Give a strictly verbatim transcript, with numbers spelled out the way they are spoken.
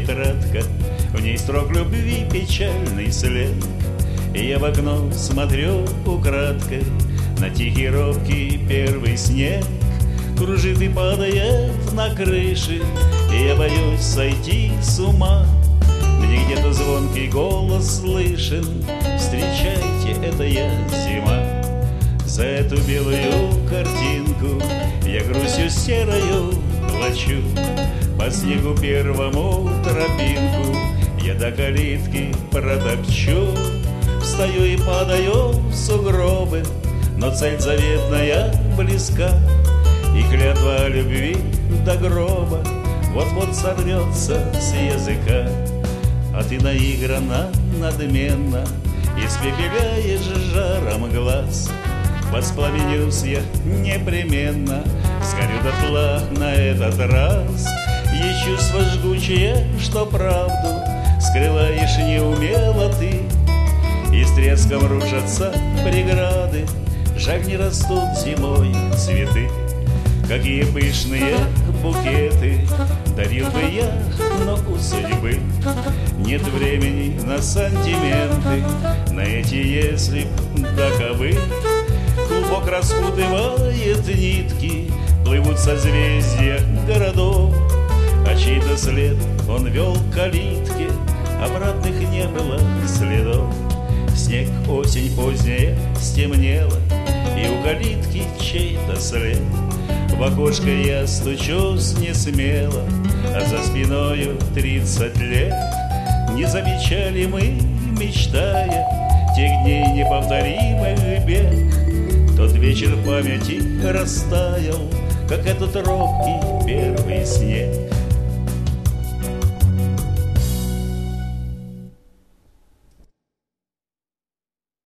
тетрадка, в ней строк любви печальный след. И я в окно смотрю украдкой на тихий робкий первый снег. Кружит и падает на крыши, и я боюсь сойти с ума. Мне где-то звонкий голос слышен: встречайте, это я, зима. За эту белую картинку я грустью серою плачу. По снегу первому тропинку я до калитки протопчу. Встаю и падаю в сугробы, но цель заветная близка. И клятва любви до гроба вот-вот сорвется с языка. А ты наигранно, надменно испепеляешь жаром глаз. Воспламенюсь я непременно, сгорю дотла на этот раз. Есть чувство жгучее, что правду скрываешь неумело ты. И с треском рушатся преграды, жаль, не растут зимой цветы. Какие пышные букеты дарил бы я, но у судьбы нет времени на сантименты, на эти если б да кабы. Клубок распутывает нитки, плывут созвездия городов, а чей-то след он вел к калитке, обратных не было следов. Снег, осень поздняя стемнела, и у калитки чей-то след. В окошко я стучусь не смело, а за спиною тридцать лет. Не замечали мы, мечтая, тех дней неповторимых бед. Тот вечер в памяти растаял, как этот робкий первый снег.